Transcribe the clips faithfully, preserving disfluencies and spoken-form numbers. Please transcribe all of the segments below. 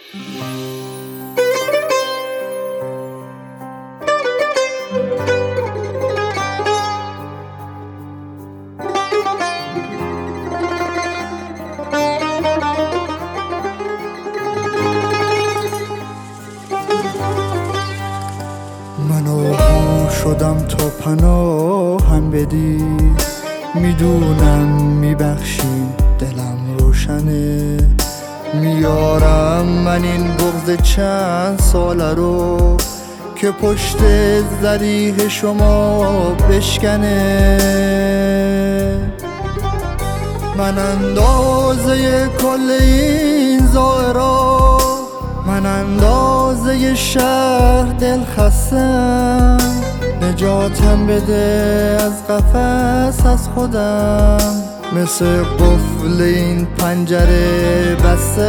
منو شدم تا پناهم بدی، میدونم میبخشی، دلم روشنه. میارم من این بغض چند ساله رو که پشت ذریح شما بشکنه. من اندازه کل این زائرا، من اندازه شهر دل خستم. نجاتم بده از قفس از خودم، مثل قفل این پنجره بسته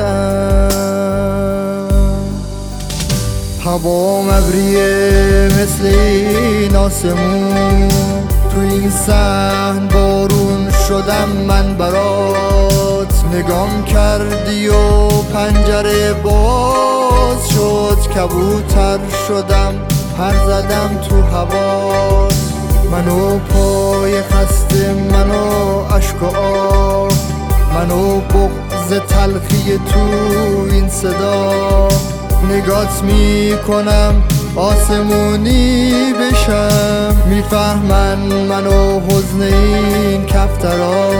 ام. هوا ابریه مثل این آسمون، تو این صحن بارون شدم من برات. نگام کردی و پنجره باز شد، کبوتر شدم پر زدم تو هوات. منو پای خسته، منو عشق و آه، منو بغض تلخی تو این صدا. نگات میکنم آسمونی بشم، میفهمن منو حزن این کفترا.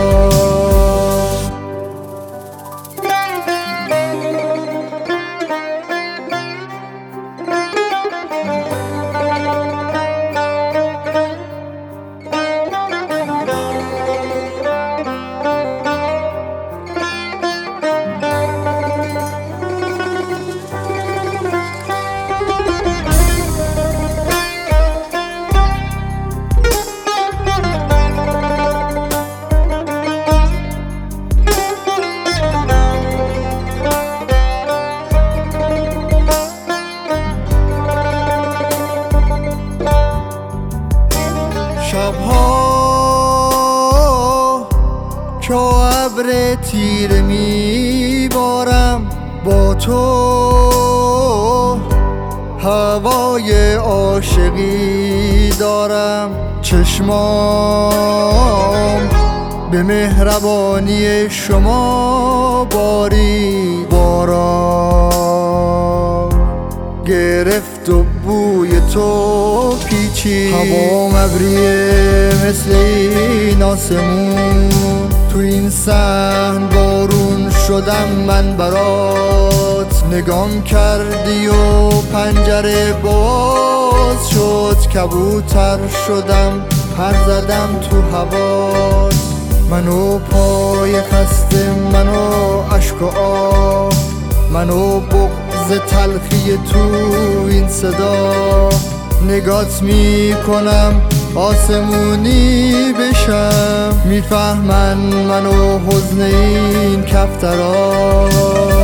شبها که ابر تیره میبارم با تو، هوای عاشقی دارم. چشمام به مهربانی شما باری، باران گرفت و بوی تو پیچید. هوام ابریه مثل این آسمون، تو این صحن بارون شدم من برات. نگام کردی و پنجره باز شد، کبوتر شدم پر زدم تو هوات. منو پای خسته، منو عشق و آه، منو بغض تلخی تو این صدا. نگات میکنم آسمونی بشم، میفهمن منو حزن این کفترا.